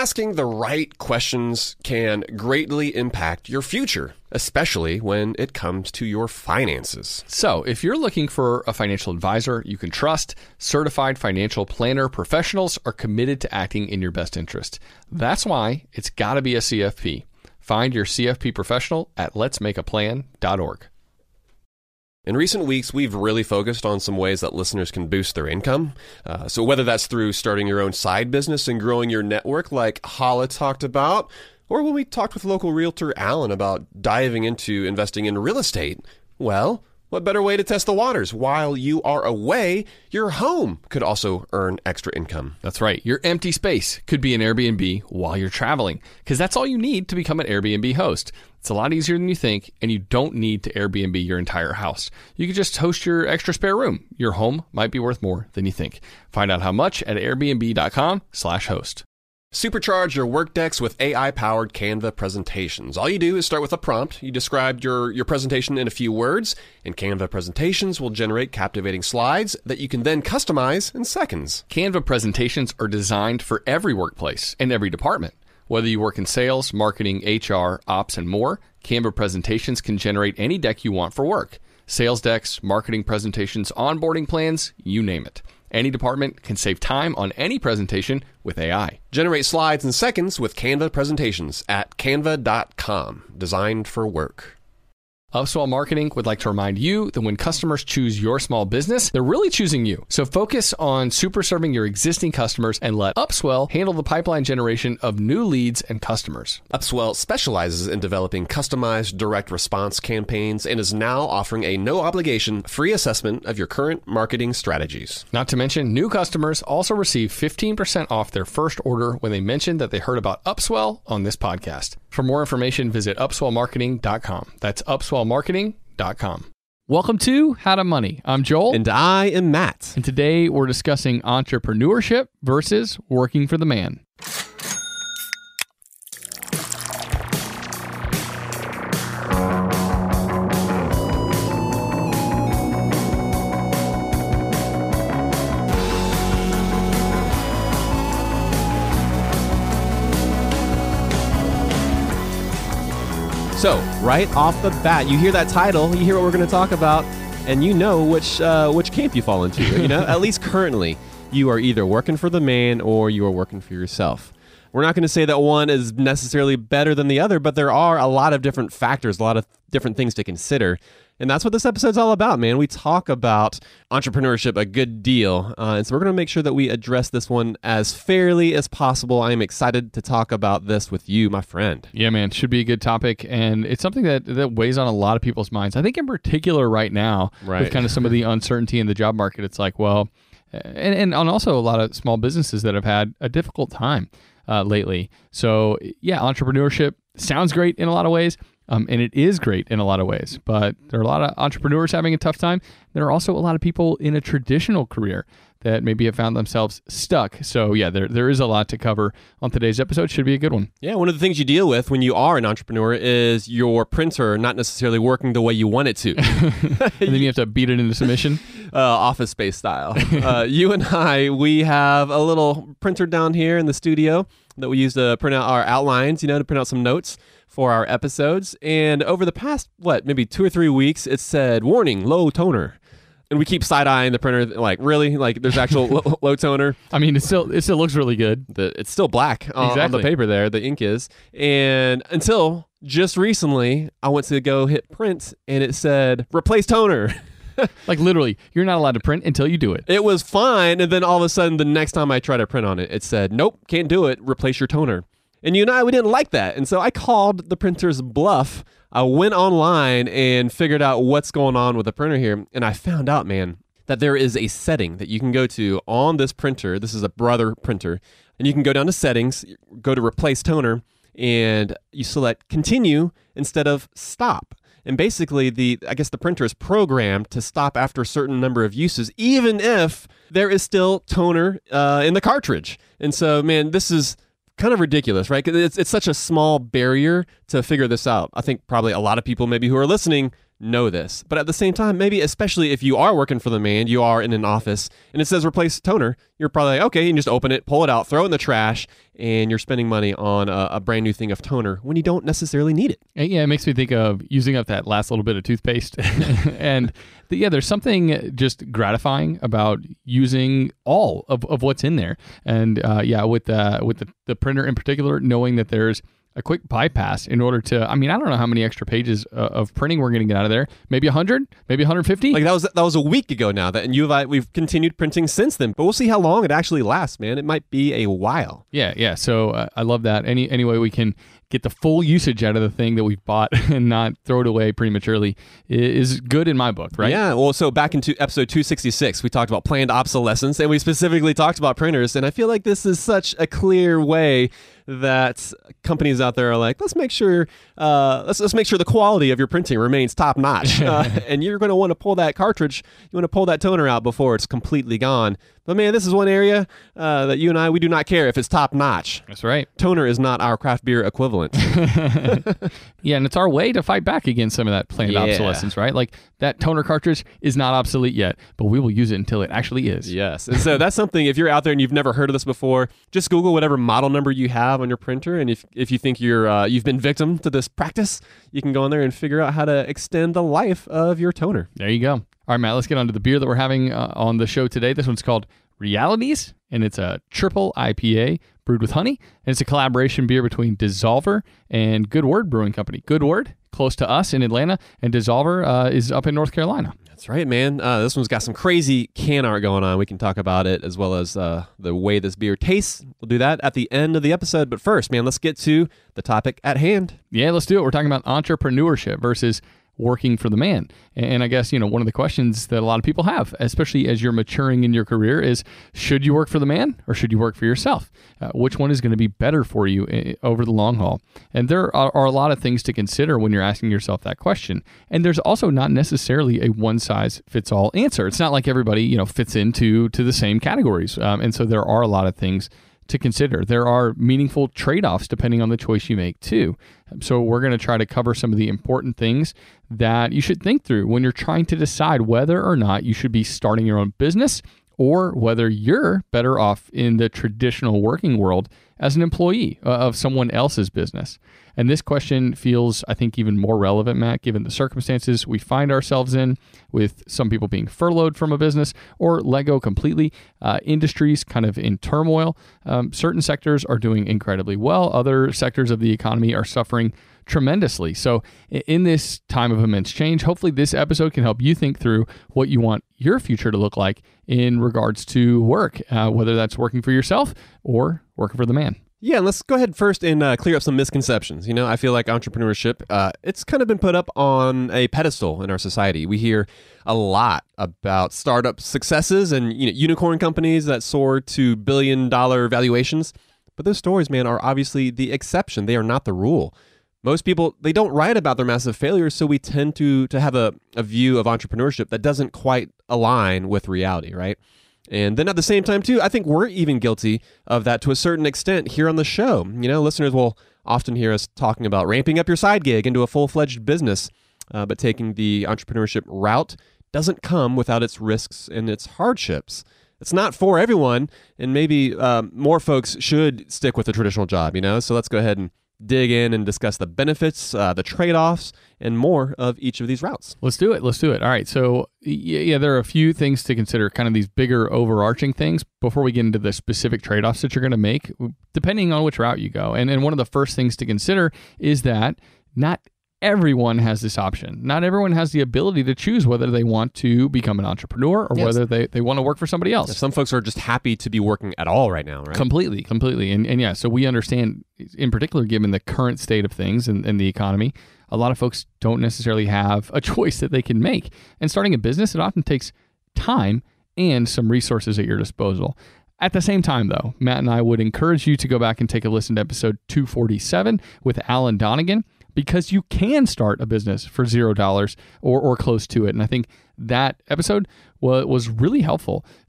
asking the right questions can greatly impact your future, especially when it comes to your finances. So, if you're looking for a financial advisor you can trust, certified financial planner professionals are committed to acting in your best interest. That's why it's got to be a CFP. Find your CFP professional at letsmakeaplan.org. In recent weeks, we've really focused on some ways that listeners can boost their income. So whether that's through starting your own side business and growing your network like Hala talked about, or when we talked with local realtor Alan about diving into investing in real estate, well, what better way to test the waters? While you are away, your home could also earn extra income. That's right. Your empty space could be an Airbnb while you're traveling, because that's all you need to become an Airbnb host. It's a lot easier than you think, and you don't need to Airbnb your entire house. You can just host your extra spare room. Your home might be worth more than you think. Find out how much at airbnb.com/host. Supercharge your work decks with AI-powered Canva presentations. All you do is start with a prompt. You describe your presentation in a few words, and Canva presentations will generate captivating slides that you can then customize in seconds. Canva presentations are designed for every workplace and every department. Whether you work in sales, marketing, HR, ops, and more, Canva presentations can generate any deck you want for work. Sales decks, marketing presentations, onboarding plans, you name it. Any department can save time on any presentation with AI. Generate slides in seconds with Canva presentations at canva.com, designed for work. Upswell Marketing would like to remind you that when customers choose your small business, they're really choosing you. So focus on super serving your existing customers and let Upswell handle the pipeline generation of new leads and customers. Upswell specializes in developing customized direct response campaigns and is now offering a no-obligation free assessment of your current marketing strategies. Not to mention, new customers also receive 15% off their first order when they mention that they heard about Upswell on this podcast. For more information, visit upswellmarketing.com. That's upswellmarketing.com. Welcome to How to Money. I'm Joel. And I am Matt. And today we're discussing entrepreneurship versus working for the man. So, right off the bat, you hear that title, you hear what we're going to talk about, and you know which camp you fall into. You know, at least currently, you are either working for the man or you are working for yourself. We're not going to say that one is necessarily better than the other, but there are a lot of different factors, a lot of different things to consider. And that's what this episode's all about, man. We talk about entrepreneurship a good deal. And so we're going to make sure that we address this one as fairly as possible. I am excited to talk about this with you, my friend. Yeah, man. Should be a good topic. And it's something that weighs on a lot of people's minds. I think in particular right now, with kind of some of the uncertainty in the job market, it's like, well, and also a lot of small businesses that have had a difficult time lately. So yeah, entrepreneurship sounds great in a lot of ways. And it is great in a lot of ways, but there are a lot of entrepreneurs having a tough time. There are also a lot of people in a traditional career that maybe have found themselves stuck. So yeah, there is a lot to cover on today's episode. Should be a good one. Yeah, one of the things you deal with when you are an entrepreneur is your printer not necessarily working the way you want it to. And then you have to beat it into submission. Office Space style. You and I, we have a little printer down here in the studio that we use to print out our outlines, to print out some notes for our episodes. And over the past, maybe 2 or 3 weeks, it said, warning, low toner. And we keep side-eyeing the printer, like, really? Like, there's actual low toner? I mean, it still looks really good. It's still black on the paper there, the ink is. And until just recently, I went to go hit print, and it said, replace toner. Like, literally, you're not allowed to print until you do it. It was fine, and then all of a sudden, the next time I tried to print on it, it said, nope, can't do it, replace your toner. And you and I, we didn't like that. And so I called the printer's bluff. I went online and figured out what's going on with the printer here. And I found out, man, that there is a setting that you can go to on this printer. This is a Brother printer. And you can go down to settings, go to replace toner, and you select continue instead of stop. And basically, the printer is programmed to stop after a certain number of uses, even if there is still toner in the cartridge. And so, man, this is kind of ridiculous, right? It's such a small barrier to figure this out. I think probably a lot of people maybe who are listening know this. But at the same time, maybe especially if you are working for the man, you are in an office, and it says replace toner, you're probably like, okay, you can just open it, pull it out, throw it in the trash, and you're spending money on a brand new thing of toner when you don't necessarily need it. Yeah, it makes me think of using up that last little bit of toothpaste. And there's something just gratifying about using all of what's in there. And with the printer in particular, knowing that there's a quick bypass in order to, I don't know how many extra pages of printing we're going to get out of there. Maybe 100, maybe 150. Like that was a week ago now, and we've continued printing since then, but we'll see how long it actually lasts, man. It might be a while. Yeah. So I love that. Any way we can get the full usage out of the thing that we've bought and not throw it away prematurely is good in my book, right? Yeah. Well, so back into episode 266, we talked about planned obsolescence, and we specifically talked about printers. And I feel like this is such a clear way that companies out there are like, let's make sure the quality of your printing remains top notch. And you're going to want to pull that cartridge, you want to pull that toner out before it's completely gone. But man, this is one area that you and I, we do not care if it's top notch. That's right. Toner is not our craft beer equivalent. Yeah, and it's our way to fight back against some of that planned obsolescence, right? Like that toner cartridge is not obsolete yet, but we will use it until it actually is. Yes. And so that's something, if you're out there and you've never heard of this before, just Google whatever model number you have on your printer. And if you think you've been victim to this practice, you can go in there and figure out how to extend the life of your toner. There you go. All right, Matt, let's get on to the beer that we're having on the show today. This one's called Realities, and it's a triple IPA brewed with honey. And it's a collaboration beer between Dissolver and Good Word Brewing Company. Good Word, close to us in Atlanta, and Dissolver is up in North Carolina. That's right, man. This one's got some crazy can art going on. We can talk about it as well as the way this beer tastes. We'll do that at the end of the episode. But first, man, let's get to the topic at hand. Yeah, let's do it. We're talking about entrepreneurship versus working for the man. And I guess, one of the questions that a lot of people have, especially as you're maturing in your career, is should you work for the man or should you work for yourself? Which one is going to be better for you over the long haul? And there are a lot of things to consider when you're asking yourself that question. And there's also not necessarily a one-size-fits-all answer. It's not like everybody, fits into the same categories. And so there are a lot of things to consider. There are meaningful trade-offs depending on the choice you make too. So we're going to try to cover some of the important things that you should think through when you're trying to decide whether or not you should be starting your own business or whether you're better off in the traditional working world as an employee of someone else's business. And this question feels, I think, even more relevant, Matt, given the circumstances we find ourselves in, with some people being furloughed from a business or let go completely, industries kind of in turmoil. Certain sectors are doing incredibly well. Other sectors of the economy are suffering tremendously. So in this time of immense change, hopefully this episode can help you think through what you want your future to look like in regards to work, whether that's working for yourself or working for the man. Yeah, and let's go ahead first and clear up some misconceptions. I feel like entrepreneurship, it's kind of been put up on a pedestal in our society. We hear a lot about startup successes and unicorn companies that soar to billion-dollar valuations. But those stories, man, are obviously the exception. They are not the rule. Most people, they don't write about their massive failures, so we tend to have a view of entrepreneurship that doesn't quite align with reality, right? And then at the same time, too, I think we're even guilty of that to a certain extent here on the show. Listeners will often hear us talking about ramping up your side gig into a full-fledged business, but taking the entrepreneurship route doesn't come without its risks and its hardships. It's not for everyone, and maybe more folks should stick with the traditional job, So let's go ahead and dig in and discuss the benefits, the trade-offs, and more of each of these routes. Let's do it. All right. So, yeah, there are a few things to consider, kind of these bigger overarching things before we get into the specific trade-offs that you're going to make, depending on which route you go. And one of the first things to consider is that not everyone has this option. Not everyone has the ability to choose whether they want to become an entrepreneur or whether they want to work for somebody else. Some folks are just happy to be working at all right now, right? Completely. And yeah, so we understand, in particular, given the current state of things and the economy, a lot of folks don't necessarily have a choice that they can make. And starting a business, it often takes time and some resources at your disposal. At the same time, though, Matt and I would encourage you to go back and take a listen to episode 247 with Alan Donegan, because you can start a business for $0 or close to it. And I think that episode was really helpful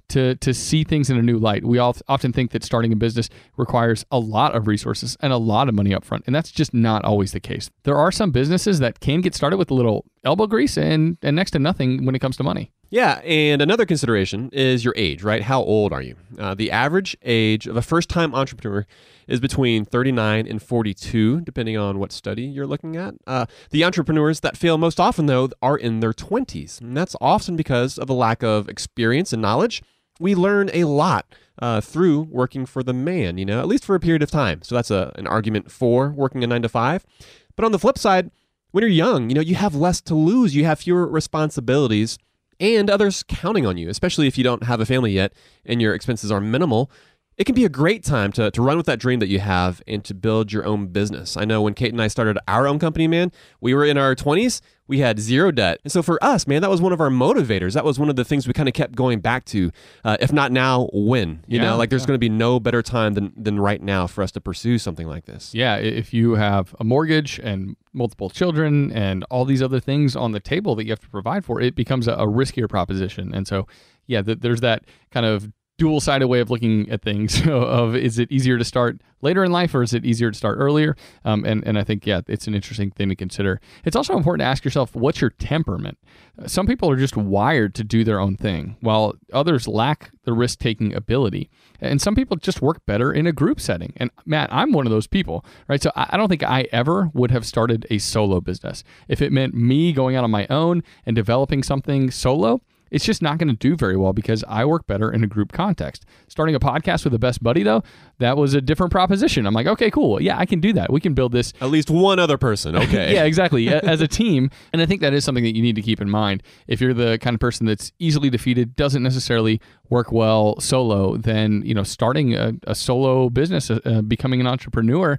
to see things in a new light. We all often think that starting a business requires a lot of resources and a lot of money up front, and that's just not always the case. There are some businesses that can get started with a little elbow grease and next to nothing when it comes to money. Yeah, and another consideration is your age, right? How old are you? The average age of a first-time entrepreneur is between 39 and 42, depending on what study you're looking at. The entrepreneurs that fail most often, though, are in their 20s, and that's often because of a lack of experience and knowledge. We learn a lot through working for the man, at least for a period of time. So that's an argument for working a 9 to 5. But on the flip side, when you're young, you have less to lose. You have fewer responsibilities and others counting on you, especially if you don't have a family yet and your expenses are minimal. It can be a great time to run with that dream that you have and to build your own business. I know when Kate and I started our own company, man, we were in our 20s. We had zero debt. And so for us, man, that was one of our motivators. That was one of the things we kind of kept going back to. If not now, when? There's going to be no better time than right now for us to pursue something like this. Yeah, if you have a mortgage and multiple children and all these other things on the table that you have to provide for, it becomes a riskier proposition. And so, yeah, there's that kind of dual-sided way of looking at things of is it easier to start later in life or is it easier to start earlier? And I think, yeah, it's an interesting thing to consider. It's also important to ask yourself, what's your temperament? Some people are just wired to do their own thing, while others lack the risk-taking ability. And some people just work better in a group setting. And Matt, I'm one of those people, right? So I don't think I ever would have started a solo business. If it meant me going out on my own and developing something solo, it's just not going to do very well because I work better in a group context. Starting a podcast with a best buddy, though, that was a different proposition. I'm like, okay, cool. Yeah, I can do that. We can build this. At least one other person. Okay. Yeah, exactly. As a team. And I think that is something that you need to keep in mind. If you're the kind of person that's easily defeated, doesn't necessarily work well solo, then, starting a solo business, becoming an entrepreneur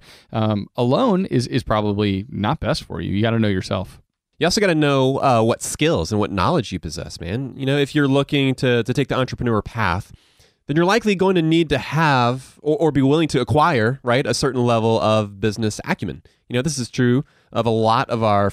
alone is probably not best for you. You got to know yourself. You also got to know what skills and what knowledge you possess, man. If you're looking to take the entrepreneur path, then you're likely going to need to have or be willing to acquire, right, a certain level of business acumen. This is true of a lot of our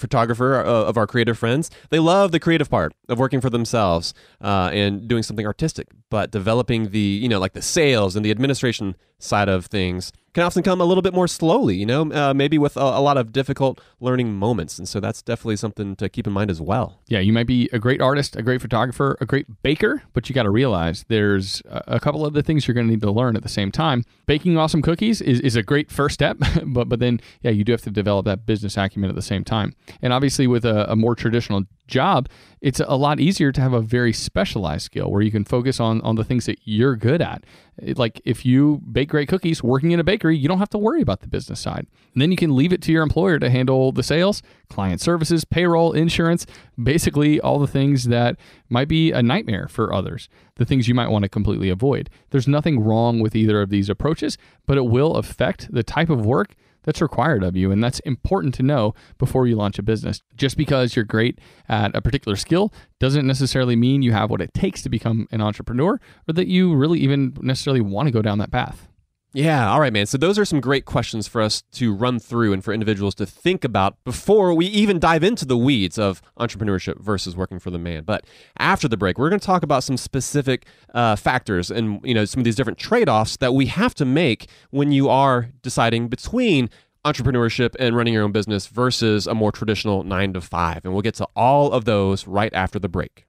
of our creative friends. They love the creative part of working for themselves and doing something artistic, but developing the, like the sales and the administration side of things can often come a little bit more slowly, maybe with a lot of difficult learning moments. And so that's definitely something to keep in mind as well. Yeah, you might be a great artist, a great photographer, a great baker, but you got to realize there's a couple of the things you're going to need to learn at the same time. Baking awesome cookies is a great first step, but then, yeah, you do have to develop that business acumen at the same time. And obviously with a more traditional job, it's a lot easier to have a very specialized skill where you can focus on the things that you're good at. Like if you bake great cookies working in a bakery, you don't have to worry about the business side. And then you can leave it to your employer to handle the sales, client services, payroll, insurance, basically all the things that might be a nightmare for others, the things you might want to completely avoid. There's nothing wrong with either of these approaches, but it will affect the type of work that's required of you. And that's important to know before you launch a business. Just because you're great at a particular skill doesn't necessarily mean you have what it takes to become an entrepreneur or that you really even necessarily want to go down that path. Yeah, all right, man. So those are some great questions for us to run through and for individuals to think about before we even dive into the weeds of entrepreneurship versus working for the man. But after the break, we're going to talk about some specific factors and some of these different trade-offs that we have to make when you are deciding between entrepreneurship and running your own business versus a more traditional 9 to 5. And we'll get to all of those right after the break.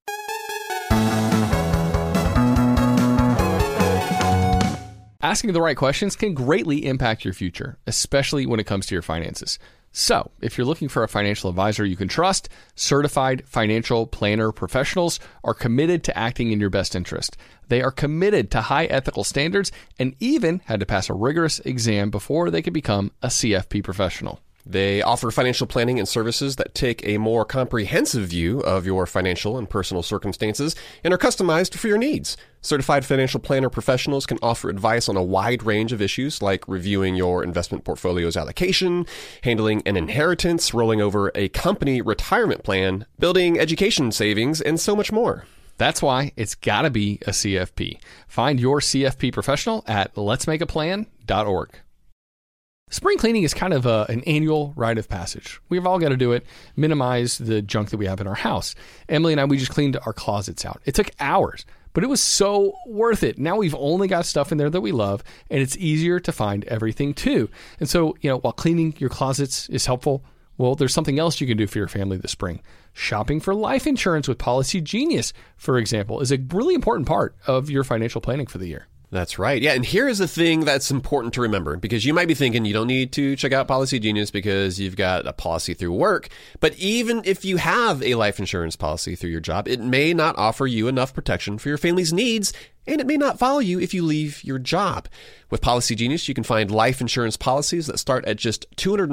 Asking the right questions can greatly impact your future, especially when it comes to your finances. So, if you're looking for a financial advisor you can trust, certified financial planner professionals are committed to acting in your best interest. They are committed to high ethical standards and even had to pass a rigorous exam before they could become a CFP professional. They offer financial planning and services that take a more comprehensive view of your financial and personal circumstances and are customized for your needs. Certified financial planner professionals can offer advice on a wide range of issues like reviewing your investment portfolio's allocation, handling an inheritance, rolling over a company retirement plan, building education savings, and so much more. That's why it's got to be a CFP. Find your CFP professional at letsmakeaplan.org. spring cleaning is kind of an annual rite of passage. We've all got to do it, minimize the junk that we have in our house. Emily and I, we just cleaned our closets out. It took hours, but it was so worth it. Now we've only got stuff in there that we love, and it's easier to find everything too. And so, while cleaning your closets is helpful, well, there's something else you can do for your family this spring. Shopping for life insurance with Policy Genius, for example, is a really important part of your financial planning for the year. That's right. Yeah, and here is a thing that's important to remember, because you might be thinking you don't need to check out Policy Genius because you've got a policy through work. But even if you have a life insurance policy through your job, it may not offer you enough protection for your family's needs, and it may not follow you if you leave your job. With Policy Genius, you can find life insurance policies that start at just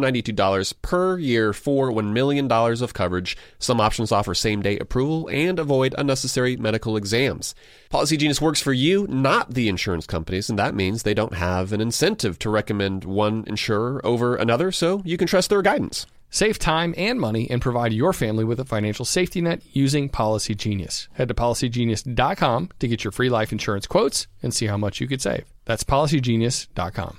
$292 per year for $1 million of coverage. Some options offer same-day approval and avoid unnecessary medical exams. Policy Genius works for you, not the insurance companies, and that means they don't have an incentive to recommend one insurer over another, so you can trust their guidance. Save time and money and provide your family with a financial safety net using Policy Genius. Head to policygenius.com to get your free life insurance quotes and see how much you could save. That's policygenius.com.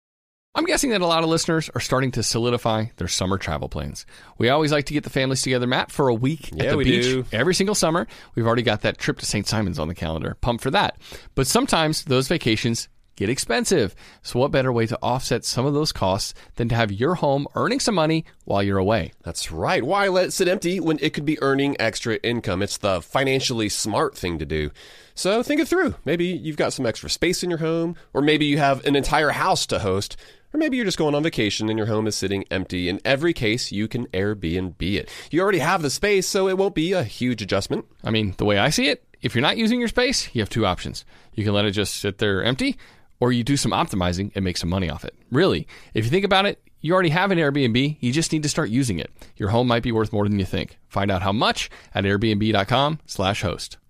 I'm guessing that a lot of listeners are starting to solidify their summer travel plans. We always like to get the families together, Matt, for a week at the beach every single summer. We've already got that trip to St. Simon's on the calendar. Pumped for that. But sometimes those vacations get expensive. So what better way to offset some of those costs than to have your home earning some money while you're away? That's right. Why let it sit empty when it could be earning extra income? It's the financially smart thing to do. So think it through. Maybe you've got some extra space in your home, or maybe you have an entire house to host, or maybe you're just going on vacation and your home is sitting empty. In every case, you can Airbnb it. You already have the space, so it won't be a huge adjustment. I mean, the way I see it, if you're not using your space, you have two options. You can let it just sit there empty, or you do some optimizing and make some money off it. Really, if you think about it, you already have an Airbnb. You just need to start using it. Your home might be worth more than you think. Find out how much at airbnb.com/host.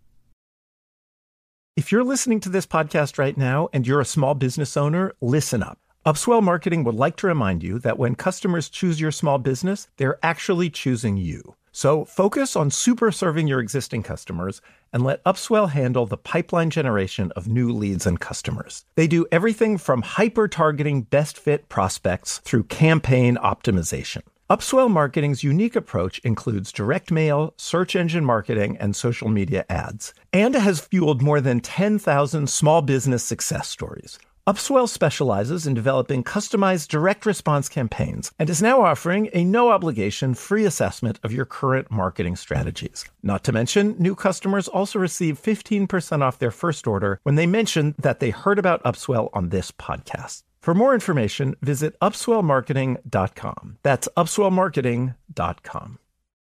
If you're listening to this podcast right now and you're a small business owner, listen up. Upswell Marketing would like to remind you that when customers choose your small business, they're actually choosing you. So focus on super serving your existing customers and let Upswell handle the pipeline generation of new leads and customers. They do everything from hyper-targeting best fit prospects through campaign optimization. Upswell Marketing's unique approach includes direct mail, search engine marketing, and social media ads, and has fueled more than 10,000 small business success stories. Upswell specializes in developing customized direct response campaigns and is now offering a no-obligation free assessment of your current marketing strategies. Not to mention, new customers also receive 15% off their first order when they mention that they heard about Upswell on this podcast. For more information, visit upswellmarketing.com. That's upswellmarketing.com.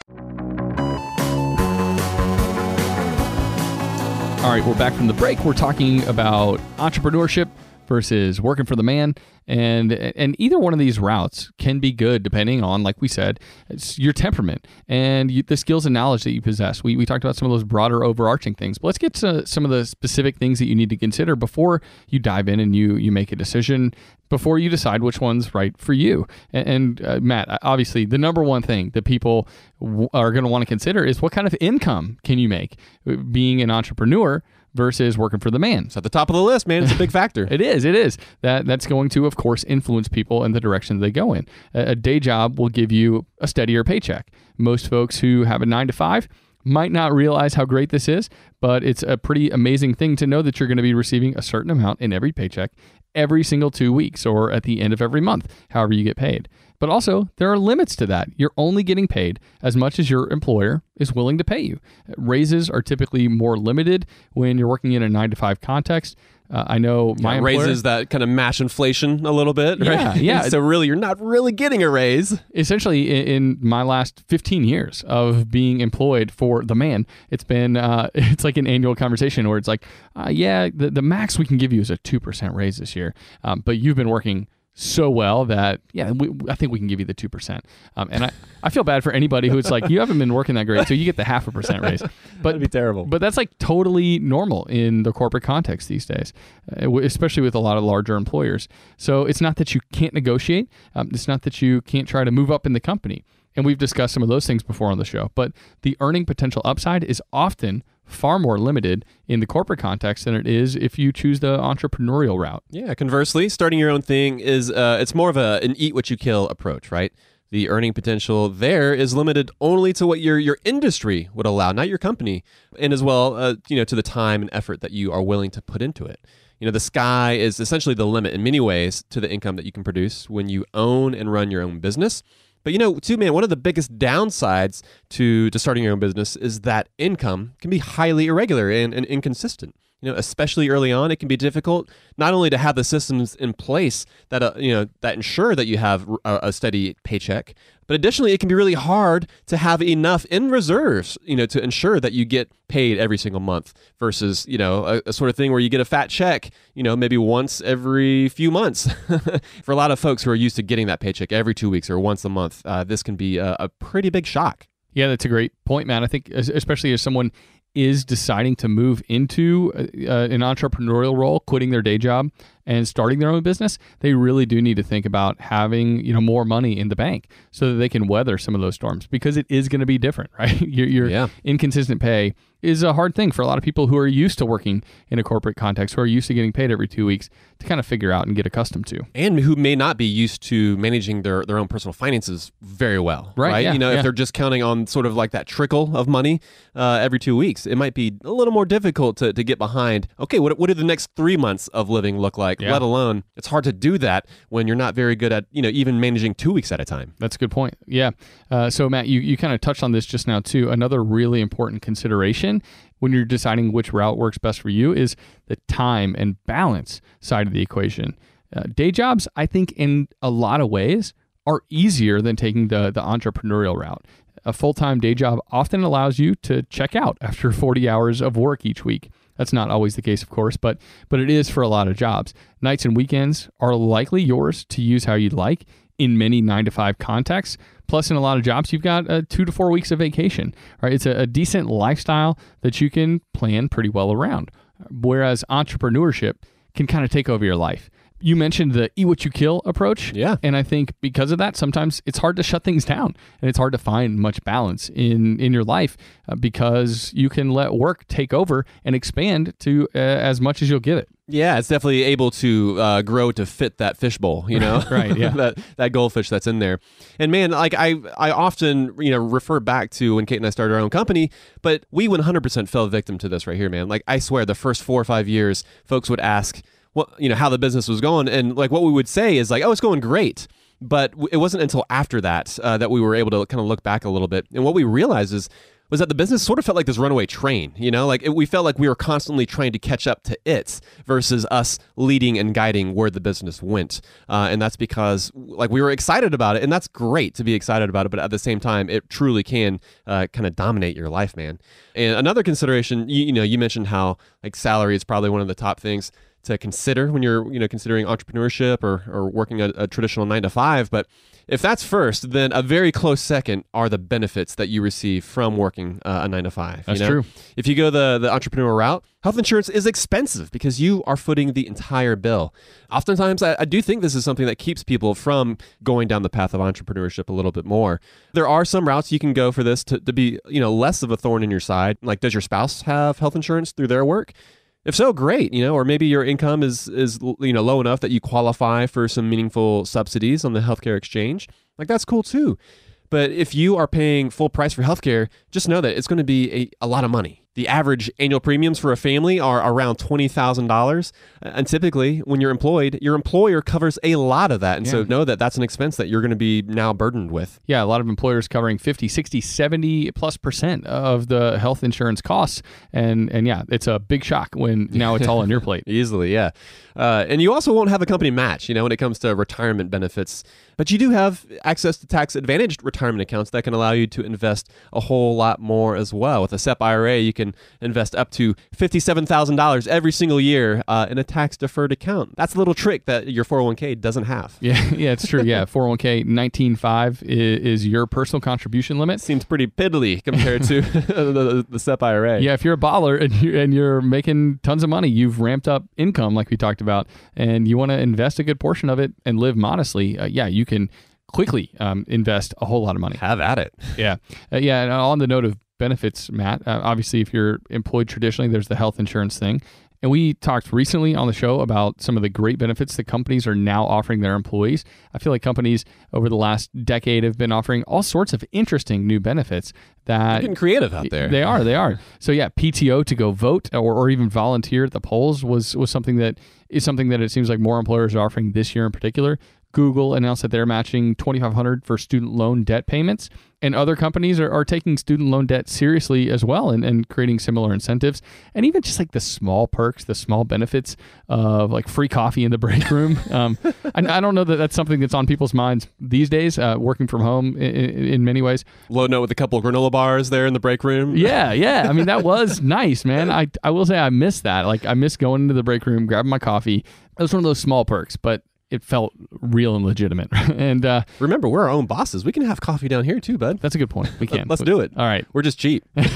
All right, we're back from the break. We're talking about entrepreneurship versus working for the man. And either one of these routes can be good depending on, like we said, it's your temperament and the skills and knowledge that you possess. We talked about some of those broader overarching things, but let's get to some of the specific things that you need to consider before you dive in and you make a decision, before you decide which one's right for you. And Matt, obviously the number one thing that people are going to want to consider is what kind of income can you make being an entrepreneur versus working for the man. It's at the top of the list, man. It's a big factor. It is. That's going to, of course, influence people in the direction they go in. A day job will give you a steadier paycheck. Most folks who have a 9-to-5 might not realize how great this is, but it's a pretty amazing thing to know that you're going to be receiving a certain amount in every paycheck every single 2 weeks or at the end of every month, however you get paid. But also, there are limits to that. You're only getting paid as much as your employer is willing to pay you. Raises are typically more limited when you're working in a 9-to-5 context. I know my employer... Raises that kind of match inflation a little bit, right? Yeah. So really, you're not really getting a raise. Essentially, in my last 15 years of being employed for the man, it's been, it's like an annual conversation where it's like, the max we can give you is a 2% raise this year. But you've been working so well that, I think we can give you the 2%. And I feel bad for anybody who it's like, you haven't been working that great, so you get the 0.5% raise. But that'd be terrible. But that's like totally normal in the corporate context these days, especially with a lot of larger employers. So it's not that you can't negotiate. It's not that you can't try to move up in the company. And we've discussed some of those things before on the show. But the earning potential upside is often far more limited in the corporate context than it is if you choose the entrepreneurial route. Yeah, conversely, starting your own thing is it's more of an eat what you kill approach, right? The earning potential there is limited only to what your industry would allow, not your company, and as well, to the time and effort that you are willing to put into it. The sky is essentially the limit in many ways to the income that you can produce when you own and run your own business. But too, man, one of the biggest downsides to starting your own business is that income can be highly irregular and inconsistent. Especially early on, it can be difficult not only to have the systems in place that that ensure that you have a steady paycheck, but additionally, it can be really hard to have enough in reserves, to ensure that you get paid every single month versus, a sort of thing where you get a fat check, maybe once every few months. For a lot of folks who are used to getting that paycheck every 2 weeks or once a month, this can be a pretty big shock. Yeah, that's a great point, man. I think especially as someone is deciding to move into an entrepreneurial role, quitting their day job and starting their own business, they really do need to think about having more money in the bank so that they can weather some of those storms, because it is going to be different, right? Your inconsistent pay is a hard thing for a lot of people who are used to working in a corporate context, who are used to getting paid every 2 weeks, to kind of figure out and get accustomed to. And who may not be used to managing their own personal finances very well, right? Yeah, if they're just counting on sort of like that trickle of money every 2 weeks, it might be a little more difficult to get behind, okay, what do the next 3 months of living look like? Let alone, it's hard to do that when you're not very good at, even managing 2 weeks at a time. That's a good point. Yeah. So Matt, you kind of touched on this just now too. Another really important consideration when you're deciding which route works best for you is the time and balance side of the equation. Day jobs, I think in a lot of ways, are easier than taking the entrepreneurial route. A full-time day job often allows you to check out after 40 hours of work each week. That's not always the case, of course, but it is for a lot of jobs. Nights and weekends are likely yours to use how you'd like in many 9-to-5 contexts. Plus, in a lot of jobs, you've got 2 to 4 weeks of vacation, right? It's a decent lifestyle that you can plan pretty well around. Whereas entrepreneurship can kind of take over your life. You mentioned the eat what you kill approach. Yeah. And I think because of that, sometimes it's hard to shut things down and it's hard to find much balance in your life because you can let work take over and expand to as much as you'll give it. Yeah, it's definitely able to grow to fit that fishbowl, Right, yeah. that goldfish that's in there. And man, like I often, refer back to when Kate and I started our own company, but we 100% fell victim to this right here, man. Like I swear the first 4 or 5 years, folks would ask, how the business was going. And like what we would say is like, oh, it's going great. But it wasn't until after that that we were able to kind of look back a little bit. And what we realized was that the business sort of felt like this runaway train, we felt like we were constantly trying to catch up to it versus us leading and guiding where the business went. And that's because like we were excited about it, and that's great to be excited about it, but at the same time, it truly can kind of dominate your life, man. And another consideration, you mentioned how like salary is probably one of the top things to consider when you're considering entrepreneurship or working a traditional 9-to-5. But if that's first, then a very close second are the benefits that you receive from working a 9-to-5. That's true. If you go the entrepreneurial route, health insurance is expensive because you are footing the entire bill. Oftentimes, I do think this is something that keeps people from going down the path of entrepreneurship a little bit more. There are some routes you can go for this to be less of a thorn in your side. Like, does your spouse have health insurance through their work? If so, great, or maybe your income is low enough that you qualify for some meaningful subsidies on the healthcare exchange. Like, that's cool too. But if you are paying full price for healthcare, just know that it's going to be a lot of money. The average annual premiums for a family are around $20,000. And typically, when you're employed, your employer covers a lot of that. And so know that that's an expense that you're going to be now burdened with. Yeah, a lot of employers covering 50, 60, 70+% of the health insurance costs. And yeah, it's a big shock when now it's all on your plate. Easily, yeah. And you also won't have a company match, when it comes to retirement benefits. But you do have access to tax-advantaged retirement accounts that can allow you to invest a whole lot more as well. With a SEP IRA, you can invest up to $57,000 every single year in a tax-deferred account. That's a little trick that your 401k doesn't have. Yeah, it's true. Yeah, 401k 19.5 is your personal contribution limit. Seems pretty piddly compared to the SEP IRA. Yeah, if you're a baller and you're making tons of money, you've ramped up income like we talked about, and you want to invest a good portion of it and live modestly, you can quickly invest a whole lot of money. Have at it. Yeah. And on the note of benefits, Matt. Obviously, if you're employed traditionally, there's the health insurance thing. And we talked recently on the show about some of the great benefits that companies are now offering their employees. I feel like companies over the last decade have been offering all sorts of interesting new benefits that... They're getting creative out there. They are. So yeah, PTO to go vote or even volunteer at the polls was something that it seems like more employers are offering this year in particular. Google announced that they're matching $2,500 for student loan debt payments, and other companies are taking student loan debt seriously as well and creating similar incentives. And even just like the small perks, the small benefits of like free coffee in the break room. I don't know that that's something that's on people's minds these days, working from home in many ways. Low note with a couple of granola bars there in the break room. Yeah. I mean, that was nice, man. I will say I miss that. Like, I miss going into the break room, grabbing my coffee. It was one of those small perks, but it felt real and legitimate. And remember, we're our own bosses. We can have coffee down here too, bud. That's a good point. We can. Let's do it. All right. We're just cheap. We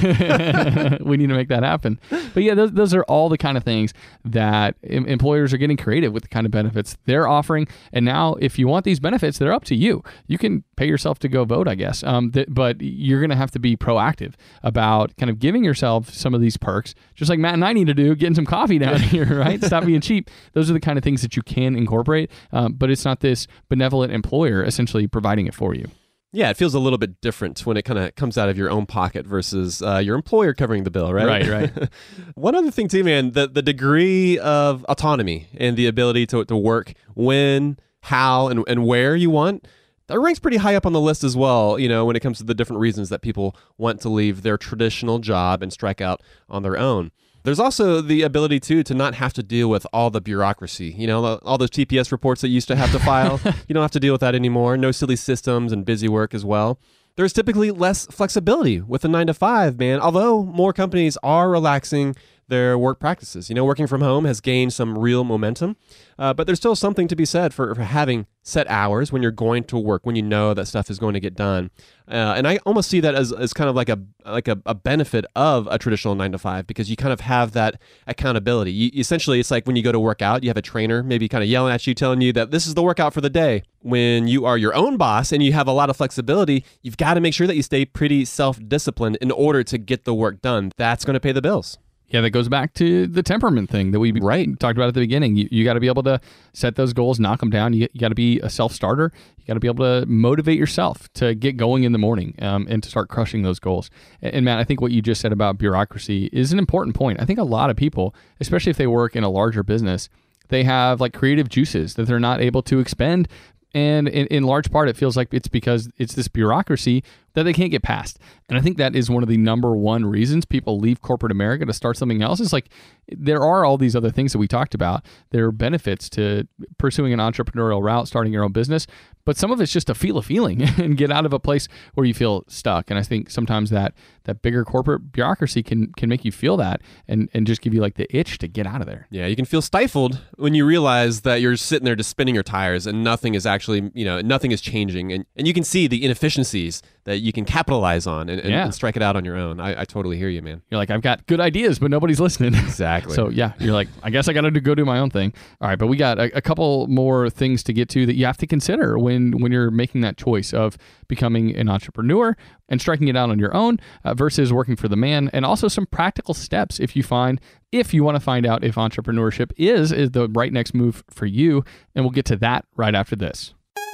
need to make that happen. But yeah, those are all the kind of things that employers are getting creative with the kind of benefits they're offering. And now, if you want these benefits, they're up to you. You can pay yourself to go vote, I guess. But you're going to have to be proactive about kind of giving yourself some of these perks, just like Matt and I need to do, getting some coffee down here, right? Stop being cheap. Those are the kind of things that you can incorporate. But it's not this benevolent employer essentially providing it for you. Yeah, it feels a little bit different when it kind of comes out of your own pocket versus your employer covering the bill, right? Right. One other thing too, man, the degree of autonomy and the ability to work when, how, and where you want, that ranks pretty high up on the list as well, when it comes to the different reasons that people want to leave their traditional job and strike out on their own. There's also the ability, too, to not have to deal with all the bureaucracy. All those TPS reports that you used to have to file. You don't have to deal with that anymore. No silly systems and busy work as well. There's typically less flexibility with a 9-to-5, man, although more companies are relaxing their work practices. Working from home has gained some real momentum, but there's still something to be said for having set hours when you're going to work, when you know that stuff is going to get done. And I almost see that as kind of like a benefit of a traditional 9-to-5, because you kind of have that accountability. Essentially, it's like when you go to work out, you have a trainer maybe kind of yelling at you, telling you that this is the workout for the day. When you are your own boss and you have a lot of flexibility, you've got to make sure that you stay pretty self-disciplined in order to get the work done. That's going to pay the bills. Yeah, that goes back to the temperament thing that we talked about at the beginning. You got to be able to set those goals, knock them down. You got to be a self-starter. You got to be able to motivate yourself to get going in the morning and to start crushing those goals. And Matt, I think what you just said about bureaucracy is an important point. I think a lot of people, especially if they work in a larger business, they have like creative juices that they're not able to expend. And in large part, it feels like it's because it's this bureaucracy that they can't get past. And I think that is one of the number one reasons people leave corporate America to start something else. Is like there are all these other things that we talked about. There are benefits to pursuing an entrepreneurial route, starting your own business, but some of it's just to feel a feeling and get out of a place where you feel stuck. And I think sometimes that bigger corporate bureaucracy can make you feel that and just give you like the itch to get out of there. Yeah, you can feel stifled when you realize that you're sitting there just spinning your tires and nothing is actually, nothing is changing. And you can see the inefficiencies that you can capitalize on and strike it out on your own. I totally hear you, man. You're like, I've got good ideas, but nobody's listening. Exactly. So yeah, you're like, I guess I got to go do my own thing. All right, but we got a couple more things to get to that you have to consider when you're making that choice of becoming an entrepreneur and striking it out on your own versus working for the man, and also some practical steps if you want to find out if entrepreneurship is the right next move for you. And we'll get to that right after this.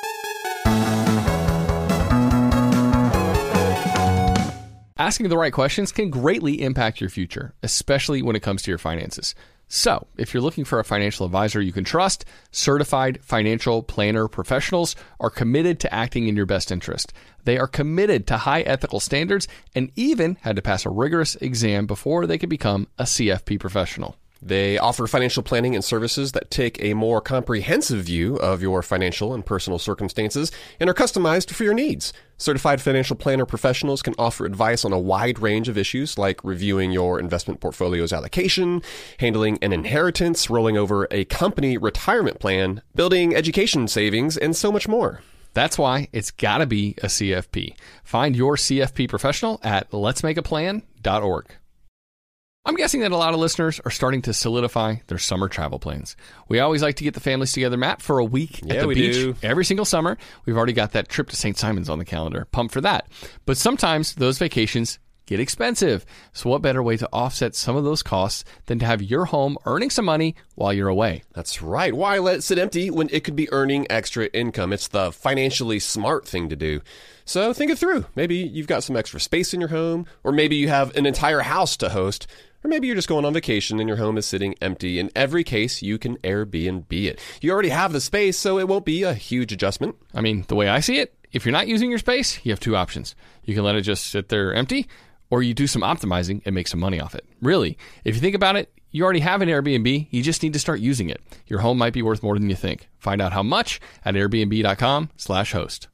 Asking the right questions can greatly impact your future, especially when it comes to your finances. So, if you're looking for a financial advisor you can trust, certified financial planner professionals are committed to acting in your best interest. They are committed to high ethical standards and even had to pass a rigorous exam before they could become a CFP professional. They offer financial planning and services that take a more comprehensive view of your financial and personal circumstances and are customized for your needs. Certified financial planner professionals can offer advice on a wide range of issues like reviewing your investment portfolio's allocation, handling an inheritance, rolling over a company retirement plan, building education savings, and so much more. That's why it's got to be a CFP. Find your CFP professional at letsmakeaplan.org. I'm guessing that a lot of listeners are starting to solidify their summer travel plans. We always like to get the families together, Matt, for a week at the beach every single summer. We've already got that trip to St. Simons on the calendar. Pumped for that. But sometimes those vacations get expensive. So what better way to offset some of those costs than to have your home earning some money while you're away? That's right. Why let it sit empty when it could be earning extra income? It's the financially smart thing to do. So think it through. Maybe you've got some extra space in your home, or maybe you have an entire house to host, or maybe you're just going on vacation and your home is sitting empty. In every case, you can Airbnb it. You already have the space, so it won't be a huge adjustment. I mean, the way I see it, if you're not using your space, you have two options. You can let it just sit there empty, or you do some optimizing and make some money off it. Really, if you think about it, you already have an Airbnb. You just need to start using it. Your home might be worth more than you think. Find out how much at airbnb.com/host.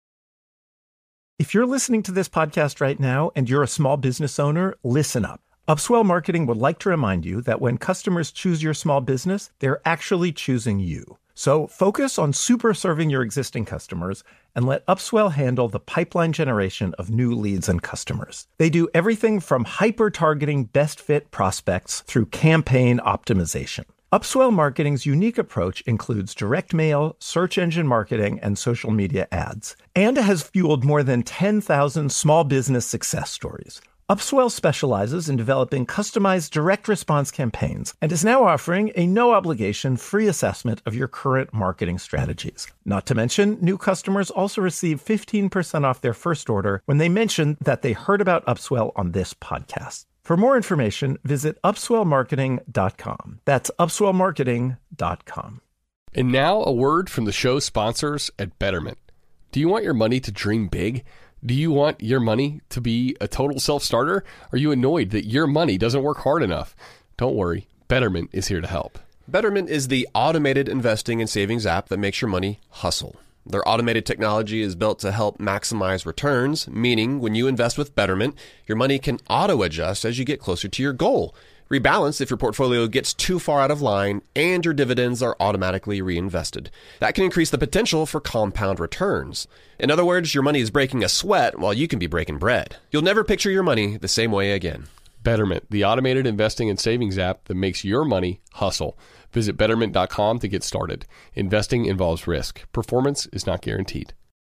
If you're listening to this podcast right now and you're a small business owner, listen up. Upswell Marketing would like to remind you that when customers choose your small business, they're actually choosing you. So focus on super serving your existing customers and let Upswell handle the pipeline generation of new leads and customers. They do everything from hyper-targeting best fit prospects through campaign optimization. Upswell Marketing's unique approach includes direct mail, search engine marketing, and social media ads, and has fueled more than 10,000 small business success stories. Upswell specializes in developing customized direct response campaigns and is now offering a no-obligation free assessment of your current marketing strategies. Not to mention, new customers also receive 15% off their first order when they mention that they heard about Upswell on this podcast. For more information, visit upswellmarketing.com. That's upswellmarketing.com. And now a word from the show sponsors at Betterment. Do you want your money to dream big? Do you want your money to be a total self-starter? Are you annoyed that your money doesn't work hard enough? Don't worry, Betterment is here to help. Betterment is the automated investing and savings app that makes your money hustle. Their automated technology is built to help maximize returns, meaning when you invest with Betterment, your money can auto-adjust as you get closer to your goal. Rebalance if your portfolio gets too far out of line, and your dividends are automatically reinvested. That can increase the potential for compound returns. In other words, your money is breaking a sweat while you can be breaking bread. You'll never picture your money the same way again. Betterment, the automated investing and savings app that makes your money hustle. Visit Betterment.com to get started. Investing involves risk. Performance is not guaranteed.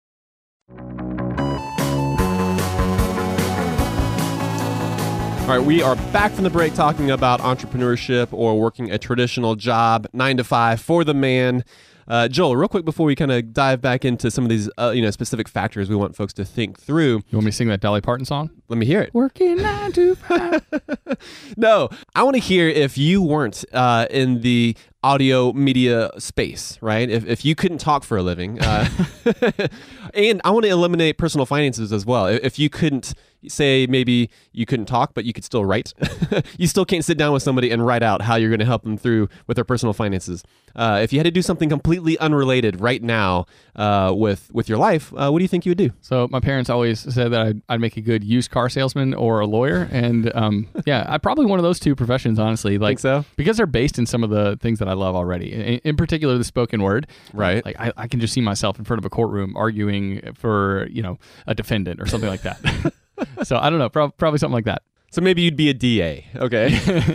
All right, we are back from the break talking about entrepreneurship or working a traditional job, 9 to 5 for the man. Joel, real quick before we kind of dive back into some of these specific factors we want folks to think through. You want me to sing that Dolly Parton song? Let me hear it. Working 9 to 5. No, I want to hear if you weren't in the audio media space, right? If you couldn't talk for a living. And I want to eliminate personal finances as well. If you couldn't, say maybe you couldn't talk, but you could still write. You still can't sit down with somebody and write out how you're going to help them through with their personal finances. If you had to do something completely unrelated right now with your life, what do you think you would do? So my parents always said that I'd make a good used car salesman or a lawyer. And yeah, I'm probably one of those two professions, honestly. Like, think so? Because they're based in some of the things that I love already. In particular, the spoken word. Right. Like I can just see myself in front of a courtroom arguing for, a defendant or something like that. So I don't know, probably something like that. So maybe you'd be a DA. Okay.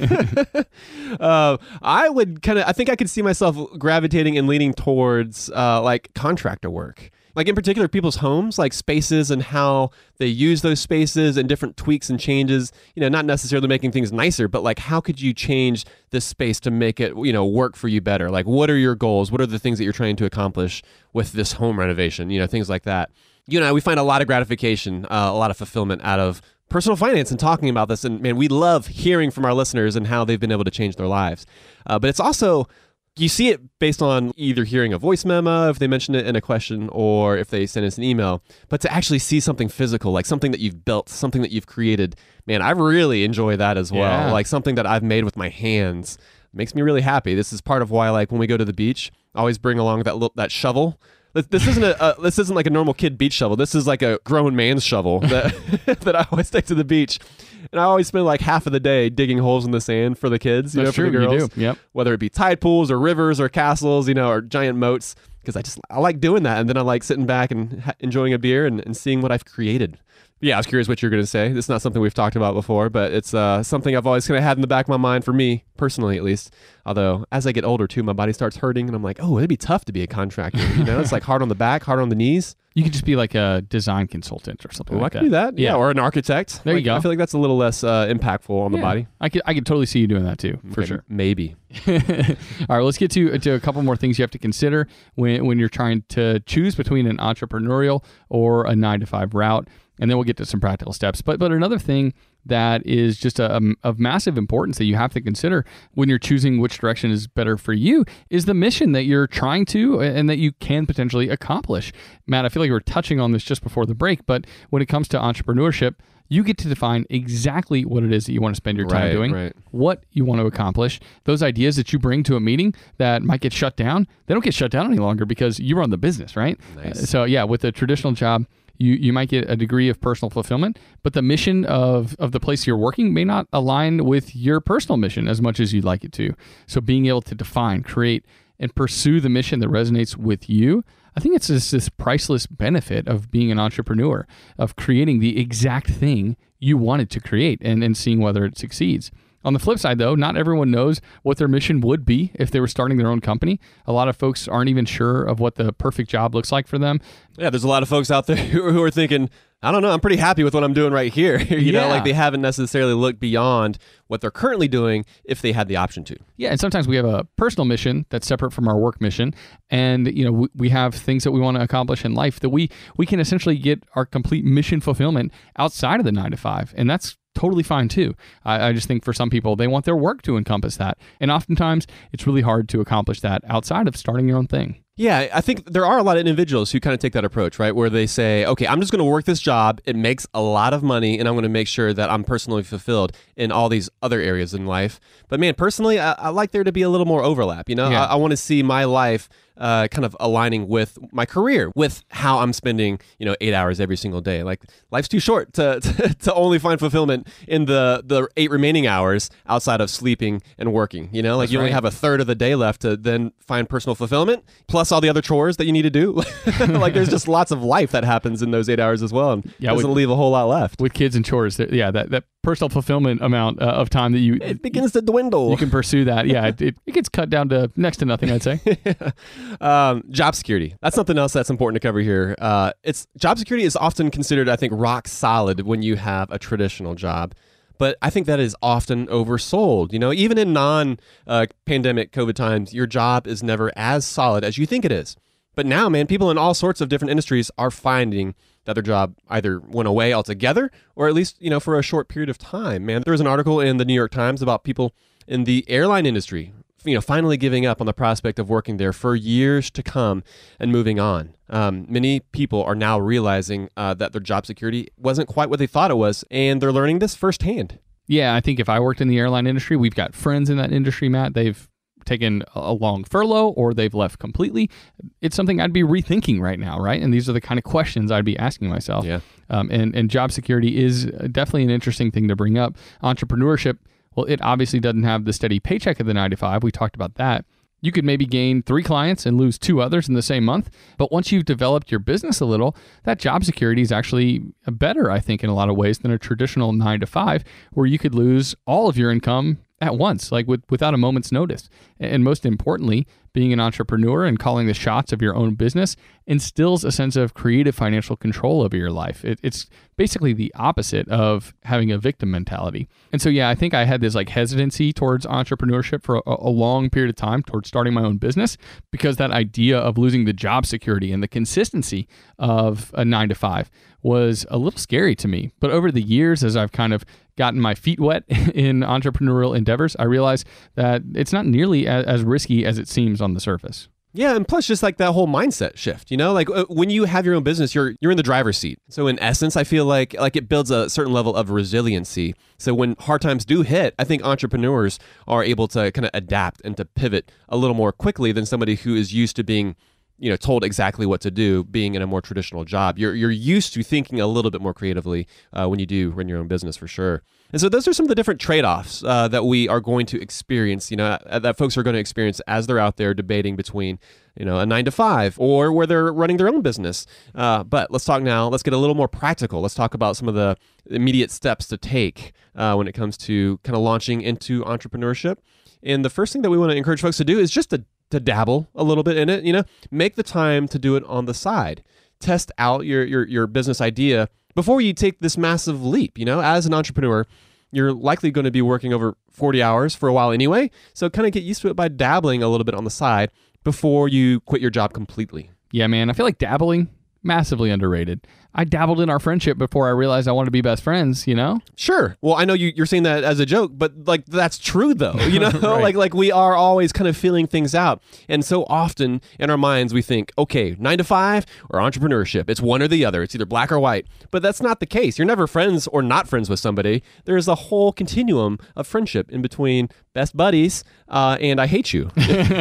I think I could see myself gravitating and leaning towards like contractor work. Like in particular, people's homes, like spaces and how they use those spaces and different tweaks and changes, not necessarily making things nicer, but like how could you change this space to make it, work for you better? Like what are your goals? What are the things that you're trying to accomplish with this home renovation? Things like that. You and I, we find a lot of gratification, a lot of fulfillment out of personal finance and talking about this. And man, we love hearing from our listeners and how they've been able to change their lives. But it's also, you see it based on either hearing a voice memo, if they mention it in a question, or if they send us an email. But to actually see something physical, like something that you've built, something that you've created, man, I really enjoy that as well. Yeah. Like something that I've made with my hands makes me really happy. This is part of why, like when we go to the beach, I always bring along that shovel. This isn't like a normal kid beach shovel. This is like a grown man's shovel that I always take to the beach, and I always spend like half of the day digging holes in the sand for the kids. That's for true. the girls. You do. Yep. Whether it be tide pools or rivers or castles, or giant moats, because I like doing that, and then I like sitting back and enjoying a beer and seeing what I've created. Yeah, I was curious what you're going to say. This is not something we've talked about before, but it's something I've always kind of had in the back of my mind, for me personally at least. Although as I get older too, my body starts hurting and I'm like, oh, it'd be tough to be a contractor. It's like hard on the back, hard on the knees. You could just be like a design consultant or something like I could do that. Yeah. Or an architect. There you go. I feel like that's a little less impactful on the body. I could totally see you doing that too, for sure. Maybe. All right, let's get to a couple more things you have to consider when you're trying to choose between an entrepreneurial or a 9-to-5 route, and then we'll get to some practical steps. But another thing that is just of massive importance that you have to consider when you're choosing which direction is better for you is the mission that you're trying to and that you can potentially accomplish. Matt, I feel like we were touching on this just before the break, but when it comes to entrepreneurship, you get to define exactly what it is that you want to spend your time doing, what you want to accomplish. Those ideas that you bring to a meeting that might get shut down, they don't get shut down any longer because you run the business, right? Nice. So yeah, with a traditional job, you might get a degree of personal fulfillment, but the mission of the place you're working may not align with your personal mission as much as you'd like it to. So being able to define, create, and pursue the mission that resonates with you, I think it's just this priceless benefit of being an entrepreneur, of creating the exact thing you wanted to create and seeing whether it succeeds. On the flip side, though, not everyone knows what their mission would be if they were starting their own company. A lot of folks aren't even sure of what the perfect job looks like for them. Yeah, there's a lot of folks out there who are thinking, I don't know, I'm pretty happy with what I'm doing right here. You know, like they haven't necessarily looked beyond what they're currently doing if they had the option to. Yeah, and sometimes we have a personal mission that's separate from our work mission. And, we have things that we want to accomplish in life that we can essentially get our complete mission fulfillment outside of the 9-to-5. And that's totally fine too. I just think for some people, they want their work to encompass that. And oftentimes, it's really hard to accomplish that outside of starting your own thing. Yeah, I think there are a lot of individuals who kind of take that approach, right? Where they say, okay, I'm just going to work this job. It makes a lot of money, and I'm going to make sure that I'm personally fulfilled in all these other areas in life. But man, personally, I like there to be a little more overlap. I want to see my life kind of aligning with my career, with how I'm spending, 8 hours every single day. Like life's too short to only find fulfillment in the 8 remaining hours outside of sleeping and working. You only have a third of the day left to then find personal fulfillment, plus all the other chores that you need to do. Like there's just lots of life that happens in those 8 hours as well. And doesn't leave a whole lot left. With kids and chores, that personal fulfillment amount of time that it begins to dwindle. You can pursue that. Yeah, it gets cut down to next to nothing, I'd say. Job security. That's something else that's important to cover here. Job security is often considered, I think, rock solid when you have a traditional job. But I think that is often oversold. Even in non-pandemic COVID times, your job is never as solid as you think it is. But now, man, people in all sorts of different industries are finding that their job either went away altogether or at least, for a short period of time. Man, there was an article in the New York Times about people in the airline industry, finally giving up on the prospect of working there for years to come and moving on. Many people are now realizing that their job security wasn't quite what they thought it was, and they're learning this firsthand. Yeah, I think if I worked in the airline industry, we've got friends in that industry, Matt. They've taken a long furlough or they've left completely. It's something I'd be rethinking right now, right? And these are the kind of questions I'd be asking myself. Yeah. And job security is definitely an interesting thing to bring up. Entrepreneurship, well, it obviously doesn't have the steady paycheck of the 9-to-5. We talked about that. You could maybe gain 3 clients and lose 2 others in the same month. But once you've developed your business a little, that job security is actually better, I think, in a lot of ways than a traditional 9-to-5, where you could lose all of your income at once, like without a moment's notice. And most importantly, being an entrepreneur and calling the shots of your own business instills a sense of creative financial control over your life. It's basically the opposite of having a victim mentality. And so, I think I had this hesitancy towards entrepreneurship for a long period of time, towards starting my own business, because that idea of losing the job security and the consistency of a 9-to-5 was a little scary to me. But over the years, as I've kind of gotten my feet wet in entrepreneurial endeavors, I realized that it's not nearly as risky as it seems on the surface. Yeah, and plus just like that whole mindset shift, like when you have your own business, you're in the driver's seat. So in essence, I feel like it builds a certain level of resiliency. So when hard times do hit, I think entrepreneurs are able to kind of adapt and to pivot a little more quickly than somebody who is used to being told exactly what to do, being in a more traditional job. You're used to thinking a little bit more creatively when you do run your own business, for sure. And so those are some of the different trade-offs that we are going to experience, that folks are going to experience as they're out there debating between, a 9-to-5 or where they're running their own business. But let's talk now. Let's get a little more practical. Let's talk about some of the immediate steps to take when it comes to kind of launching into entrepreneurship. And the first thing that we want to encourage folks to do is just to dabble a little bit in it. Make the time to do it on the side. Test out your business idea before you take this massive leap. As an entrepreneur, you're likely going to be working over 40 hours for a while anyway. So kind of get used to it by dabbling a little bit on the side before you quit your job completely. Yeah, man. I feel like dabbling, massively underrated. I dabbled in our friendship before I realized I wanted to be best friends, Sure. Well, I know you're saying that as a joke, but that's true though, Right. like we are always kind of feeling things out. And so often in our minds, we think, okay, 9 to 5 or entrepreneurship, it's one or the other. It's either black or white, but that's not the case. You're never friends or not friends with somebody. There's a whole continuum of friendship in between best buddies and I hate you.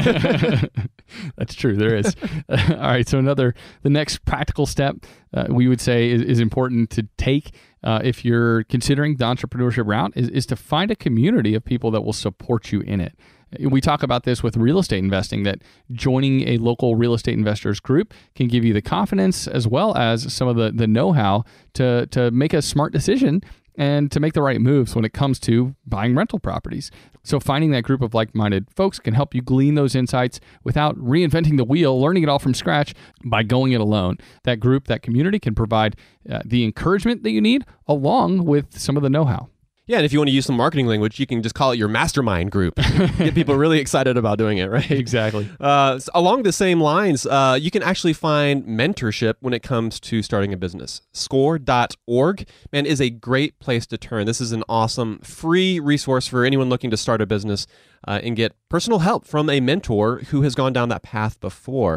That's true. There is. All right. So the next practical step we would say is important to take if you're considering the entrepreneurship route is to find a community of people that will support you in it. We talk about this with real estate investing, that joining a local real estate investors group can give you the confidence as well as some of the know-how to make a smart decision and to make the right moves when it comes to buying rental properties. So finding that group of like-minded folks can help you glean those insights without reinventing the wheel, learning it all from scratch by going it alone. That group, that community can provide the encouragement that you need along with some of the know-how. Yeah, and if you want to use some marketing language, you can just call it your mastermind group. Get people really excited about doing it, right? Exactly. Along the same lines, you can actually find mentorship when it comes to starting a business. Score.org, man, is a great place to turn. This is an awesome free resource for anyone looking to start a business and get personal help from a mentor who has gone down that path before.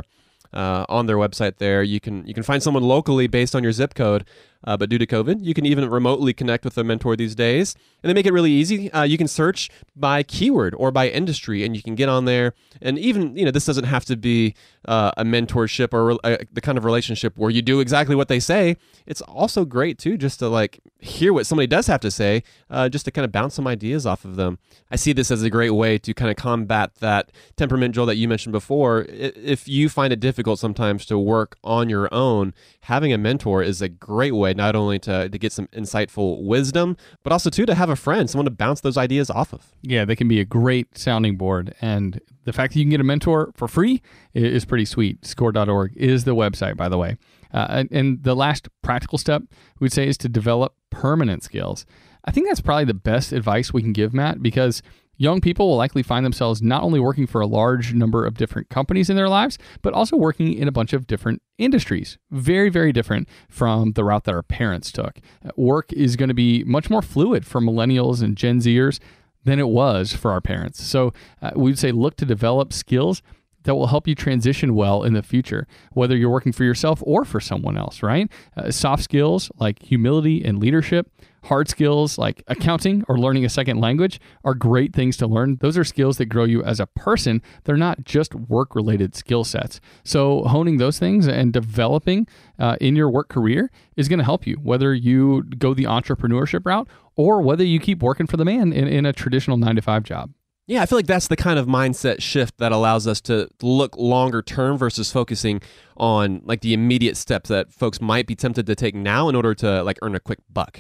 On their website there, you can find someone locally based on your zip code. But due to COVID, you can even remotely connect with a mentor these days. And they make it really easy. You can search by keyword or by industry, and you can get on there. And even, this doesn't have to be a mentorship or the kind of relationship where you do exactly what they say. It's also great, too, just to hear what somebody does have to say, just to kind of bounce some ideas off of them. I see this as a great way to kind of combat that temperament, Joel, that you mentioned before. If you find it difficult sometimes to work on your own, having a mentor is a great way not only to get some insightful wisdom, but also, too, to have a friend, someone to bounce those ideas off of. Yeah, they can be a great sounding board. And the fact that you can get a mentor for free is pretty sweet. Score.org is the website, by the way. And the last practical step we would say is to develop permanent skills. I think that's probably the best advice we can give, Matt, because young people will likely find themselves not only working for a large number of different companies in their lives, but also working in a bunch of different industries. Very, very different from the route that our parents took. Work is going to be much more fluid for millennials and Gen Zers than it was for our parents. So we would say look to develop skills that will help you transition well in the future, whether you're working for yourself or for someone else, right? Soft skills like humility and leadership, hard skills like accounting or learning a second language are great things to learn. Those are skills that grow you as a person. They're not just work-related skill sets. So honing those things and developing in your work career is going to help you, whether you go the entrepreneurship route or whether you keep working for the man in a traditional 9-to-5 job. Yeah, I feel like that's the kind of mindset shift that allows us to look longer term versus focusing on the immediate steps that folks might be tempted to take now in order to earn a quick buck.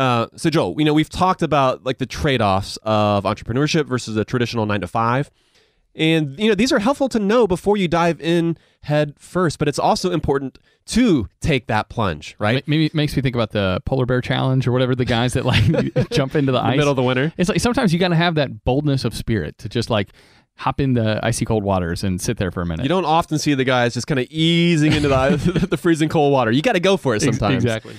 So Joel, we've talked about the trade-offs of entrepreneurship versus a traditional 9-to-5. And, these are helpful to know before you dive in head first, but it's also important to take that plunge, right? Maybe it makes me think about the polar bear challenge or whatever, the guys that jump into the ice. Middle of the winter. It's sometimes you got to have that boldness of spirit to just hop in the icy cold waters and sit there for a minute. You don't often see the guys just kind of easing into the freezing cold water. You got to go for it sometimes. Exactly.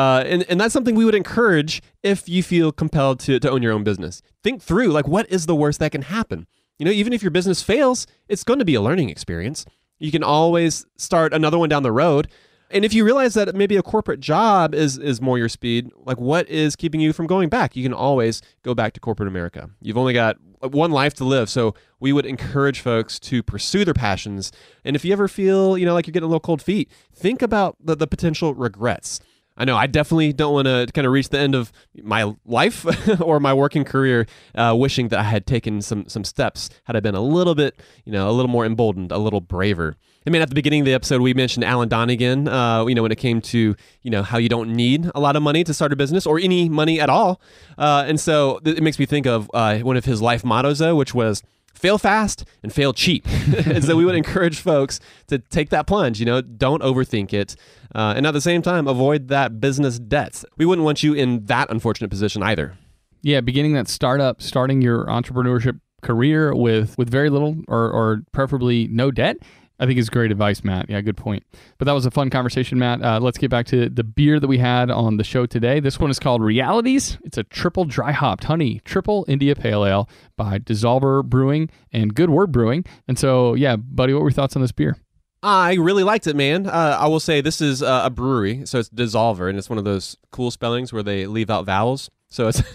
And that's something we would encourage if you feel compelled to own your own business. Think through, what is the worst that can happen? Even if your business fails, it's going to be a learning experience. You can always start another one down the road. And if you realize that maybe a corporate job is more your speed, what is keeping you from going back? You can always go back to corporate America. You've only got one life to live. So we would encourage folks to pursue their passions. And if you ever feel, like you're getting a little cold feet, think about the potential regrets. I know I definitely don't want to kind of reach the end of my life or my working career wishing that I had taken some steps, had I been a little bit, a little more emboldened, a little braver. I mean, at the beginning of the episode, we mentioned Alan Donegan, when it came to, how you don't need a lot of money to start a business or any money at all. And so it makes me think of one of his life mottos, though, which was fail fast and fail cheap. And so we would encourage folks to take that plunge, don't overthink it. And at the same time, avoid that business debts. We wouldn't want you in that unfortunate position either. Yeah, beginning that starting your entrepreneurship career with very little or preferably no debt, I think is great advice, Matt. Yeah, good point. But that was a fun conversation, Matt. Let's get back to the beer that we had on the show today. This one is called Realities. It's a triple dry hopped honey triple India Pale Ale by Dissolver Brewing and Good Word Brewing. And so, yeah, buddy, what were your thoughts on this beer? I really liked it, man. I will say this is a brewery, so it's Dissolver, and it's one of those cool spellings where they leave out vowels. So it's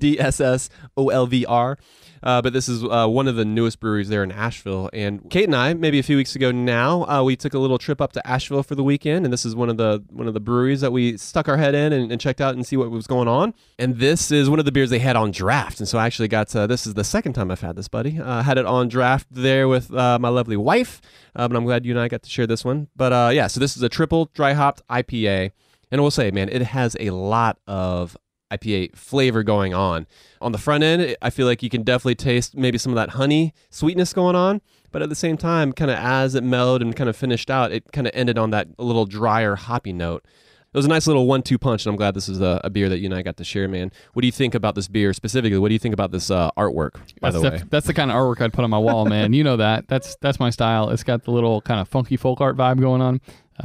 DSSOLVR. But this is one of the newest breweries there in Asheville. And Kate and I, maybe a few weeks ago now, we took a little trip up to Asheville for the weekend. And this is one of the breweries that we stuck our head in and checked out and see what was going on. And this is one of the beers they had on draft. And so I actually got this is the second time I've had this, buddy. Had it on draft there with my lovely wife. But I'm glad you and I got to share this one. But so this is a triple dry hopped IPA. And I will say, man, it has a lot of IPA flavor going on. On the front end, I feel like you can definitely taste maybe some of that honey sweetness going on, but at the same time, kind of as it mellowed and kind of finished out, it kind of ended on that a little drier, hoppy note. It was a nice little 1-2 punch, and I'm glad this is a beer that you and I got to share, man. What do you think about this beer specifically? What do you think about this artwork, by the way? That's the kind of artwork I'd put on my wall, man. You know that. That's my style. It's got the little kind of funky folk art vibe going on.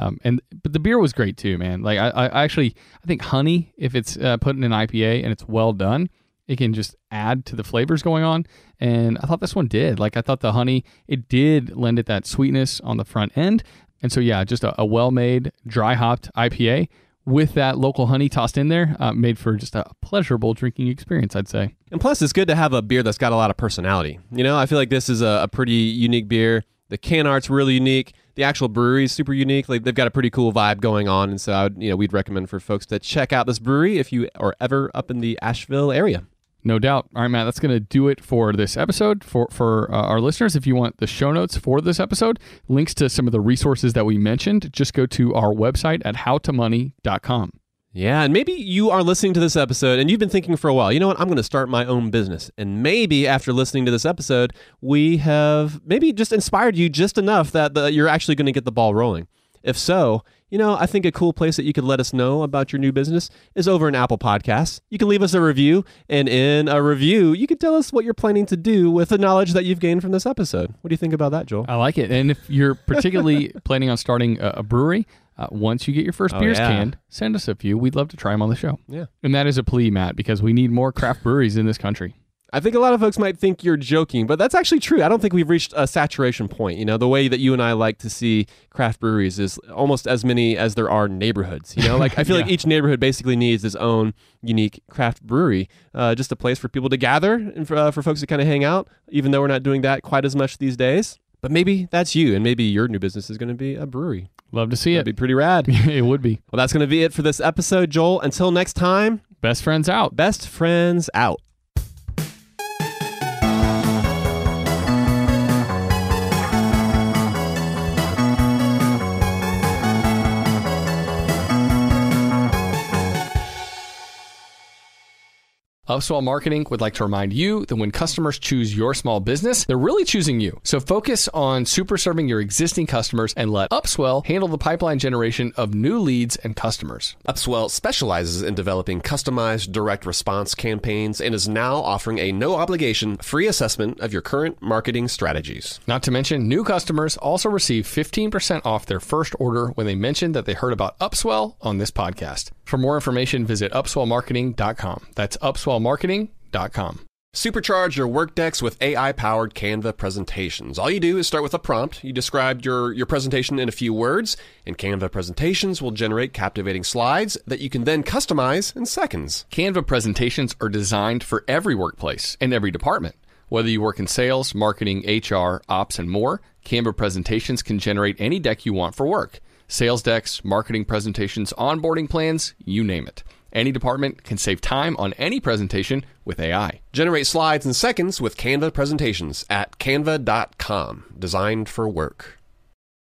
But the beer was great too, man. Like I think honey, if it's put in an IPA and it's well done, it can just add to the flavors going on. And I thought this one did. Like I thought the honey, it did lend it that sweetness on the front end. And so yeah, just a well-made, dry hopped IPA with that local honey tossed in there, made for just a pleasurable drinking experience, I'd say. And plus, it's good to have a beer that's got a lot of personality. I feel like this is a pretty unique beer. The can art's really unique. The actual brewery is super unique. Like they've got a pretty cool vibe going on, and so we'd recommend for folks to check out this brewery if you are ever up in the Asheville area. No doubt. All right, Matt, that's going to do it for this episode. For our listeners, if you want the show notes for this episode, links to some of the resources that we mentioned, just go to our website at howtomoney.com. Yeah, and maybe you are listening to this episode and you've been thinking for a while, you know what, I'm going to start my own business. And maybe after listening to this episode, we have maybe just inspired you just enough that you're actually going to get the ball rolling. If so, I think a cool place that you could let us know about your new business is over in Apple Podcasts. You can leave us a review, and in a review, you can tell us what you're planning to do with the knowledge that you've gained from this episode. What do you think about that, Joel? I like it. And if you're particularly planning on starting a brewery, once you get your first beers canned, send us a few. We'd love to try them on the show. Yeah. And that is a plea, Matt, because we need more craft breweries in this country. I think a lot of folks might think you're joking, but that's actually true. I don't think we've reached a saturation point. The way that you and I like to see craft breweries is almost as many as there are neighborhoods. Like I feel like each neighborhood basically needs its own unique craft brewery, just a place for people to gather and for folks to kind of hang out, even though we're not doing that quite as much these days. But maybe that's you, and maybe your new business is going to be a brewery. Love to see it. That'd be pretty rad. It would be. Well, that's going to be it for this episode, Joel. Until next time, best friends out. Best friends out. Upswell Marketing would like to remind you that when customers choose your small business, they're really choosing you. So focus on super serving your existing customers and let Upswell handle the pipeline generation of new leads and customers. Upswell specializes in developing customized direct response campaigns and is now offering a no-obligation free assessment of your current marketing strategies. Not to mention, new customers also receive 15% off their first order when they mention that they heard about Upswell on this podcast. For more information, visit upswellmarketing.com. That's upswellmarketing.com. Supercharge your Workdex with AI-powered Canva presentations. All you do is start with a prompt. You describe your presentation in a few words, and Canva presentations will generate captivating slides that you can then customize in seconds. Canva presentations are designed for every workplace and every department. Whether you work in sales, marketing, HR, ops, and more, Canva presentations can generate any deck you want for work. Sales decks, marketing presentations, onboarding plans, you name it. Any department can save time on any presentation with AI. Generate slides in seconds with Canva presentations at canva.com. Designed for work.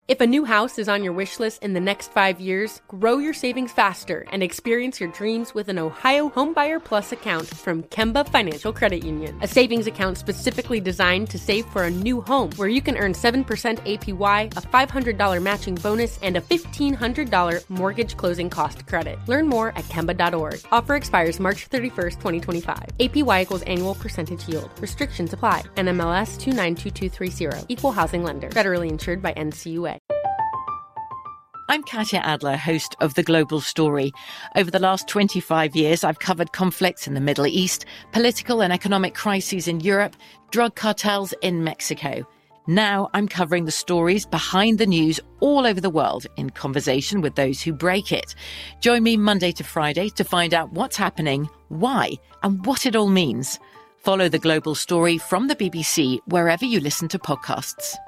If a new house is on your wish list in the next 5 years, grow your savings faster and experience your dreams with an Ohio Homebuyer Plus account from Kemba Financial Credit Union. A savings account specifically designed to save for a new home, where you can earn 7% APY, a $500 matching bonus, and a $1,500 mortgage closing cost credit. Learn more at Kemba.org. Offer expires March 31st, 2025. APY equals annual percentage yield. Restrictions apply. NMLS 292230. Equal housing lender. Federally insured by NCUA. I'm Katya Adler, host of The Global Story. Over the last 25 years, I've covered conflicts in the Middle East, political and economic crises in Europe, drug cartels in Mexico. Now I'm covering the stories behind the news all over the world in conversation with those who break it. Join me Monday to Friday to find out what's happening, why, and what it all means. Follow The Global Story from the BBC wherever you listen to podcasts.